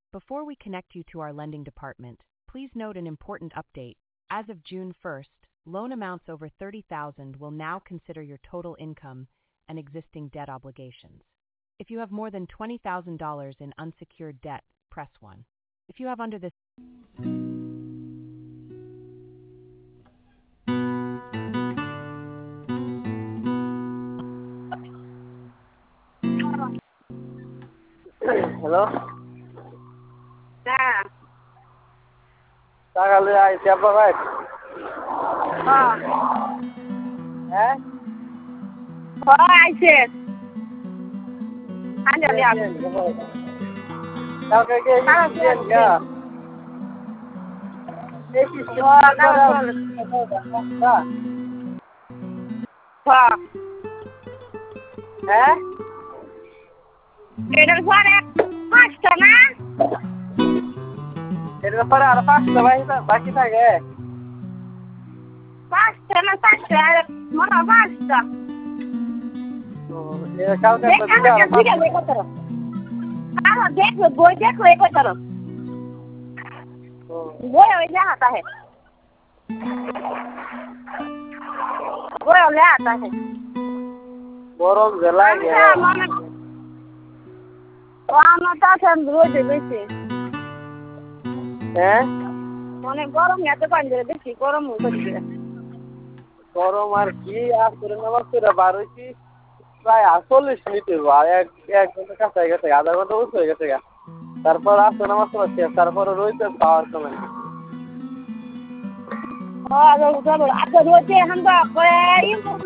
Before we connect you to our lending department, please note an important update. As of June 1st, loan amounts over $30,000 will now consider your total income and existing debt obligations. If you have more than $20,000 in unsecured debt, press 1. If you have under this hello, হ্যাঁ টাকা লয়ে আইছি আপনার ভাই। হ্যাঁ হ্যাঁ হ্যাঁ আইছে আঞ্জলি আপ কালকে কে দিয়েন গা এই সিস্টেম হ্যাঁ হ্যাঁ এটার পরে পাঁচটা না এর ব্যাপারে আর 5টা বাকি থাকে। পাঁচটা না চারটা মনে হয় পাঁচটা কালকে দেখো বই দেখো এ করো বই ওই জানাতা है বই ওলে आता है গরম জেলা ওয়ানটা সেন রোদে বেশি হ্যাঁ মানে গরম এত পানি বেশি গরম হচ্ছে গরম আর কি আসলে নামাজ পড়ে বার হইছি প্রায় 40 মিনিট আর এক ঘন্টা কাছে আধা ঘন্টা উঠে হয়ে গেছে তারপর আসলে নামাজ পড়ছে তারপর রইতে পাওয়ার সময় আচ্ছা রোদে আমরা করে